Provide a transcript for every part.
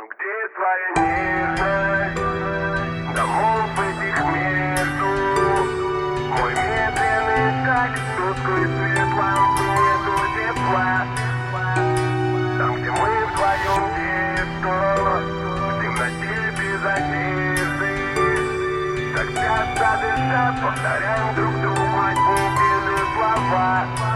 Ну где твоя нежность, домов этих между? Мой медленный шаг, тусклый свет лампы, нету тепла. Там, где мы вдвоем детство, в темноте без одежды. Так часто дыша, повторяем друг другу одни и те же слова.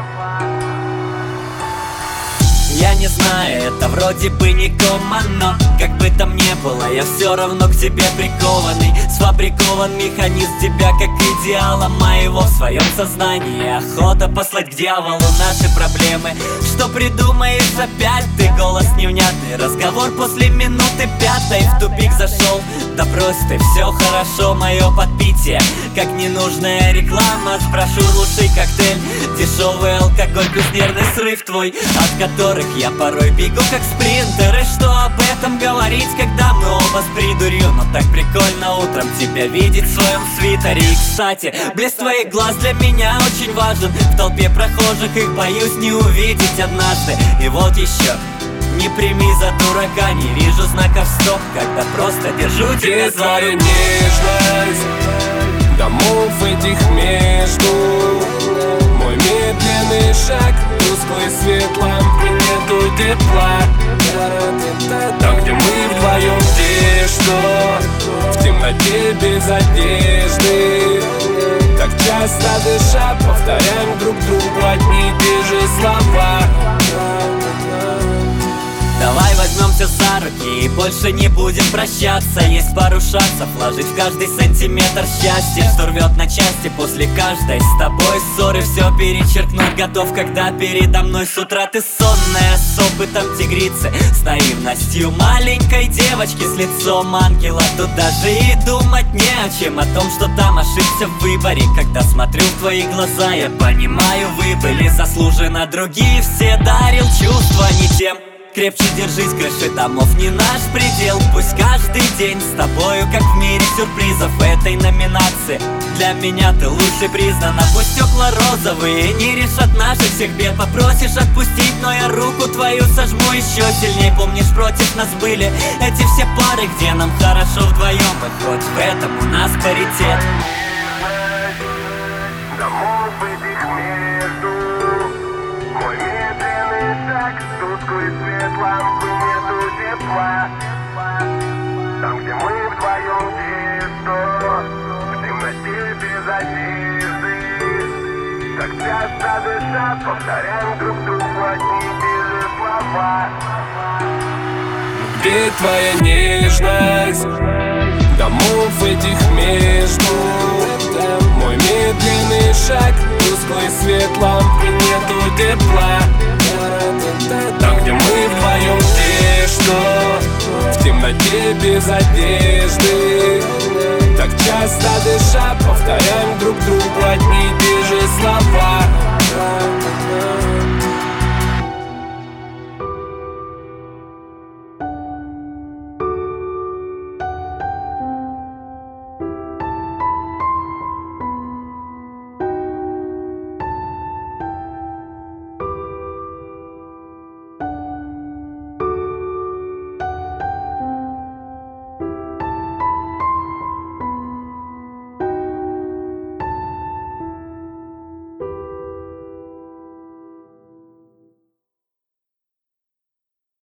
Я не знаю, это вроде бы не кома, но как бы там ни было, я все равно к тебе прикованный. Сфабрикован механизм тебя как идеала моего в своем сознании. Охота послать к дьяволу наши проблемы. Что придумаешь опять? Ты голос невнятный, разговор после минуты пятой в тупик зашел. Да брось ты, все хорошо, мое подпитие как ненужная реклама. Спрошу лучший коктейль, дешевый алкоголь плюс нервный срыв твой, от которых я порой бегу как спринтер. И что об этом говорить, когда мы оба с придурью? Но так прикольно утром тебя видеть в своем свитере. И кстати, блеск твоих глаз для меня очень важен. В толпе прохожих их боюсь не увидеть однажды. И вот еще, не прими за дурака, не вижу знаков стоп, когда просто держу тебя за руку. Нежность домов этих между, мой медленный шаг, тусклый свет лампы, нету тепла. Там, где мы вдвоем, где что, в темноте без одежды. Так часто дыша, повторяем друг другу одни и те же слова. Давай возьмемся за руки и больше не будем прощаться. Есть пару шансов вложить в каждый сантиметр счастья, что рвет на части после каждой с тобой ссоры. Все перечеркнуть готов, когда передо мной с утра ты сонная, с опытом тигрицы, с наивностью маленькой девочки, с лицом ангела. Тут даже и думать не о чем, о том, что там ошибся в выборе. Когда смотрю в твои глаза, я понимаю, вы были заслуженно другие все. Дарил чувства не тем. Крепче держись, крыши домов не наш предел. Пусть каждый день с тобою, как в мире сюрпризов в этой номинации. Для меня ты лучше признана. Пусть стекла розовые не решат наших всех бед. Попросишь отпустить, но я руку твою сожму еще сильней. Помнишь, против нас были эти все пары, где нам хорошо вдвоем, и хоть в этом у нас паритет. Домов этих между, мой медленный шаг, тусклый свет лампы, нету тепла. Там, где мы вдвоем детство, в темноте без одежды. Так часто дыша, повторяем друг другу одни и те же слова. Где твоя нежность домов этих между, мой медленный шаг, тусклый свет лампы, нету тепла. Там, где мы вдвоем, где что, в темноте без одежды. Так часто дыша, повторяем друг другу одни и те же слова.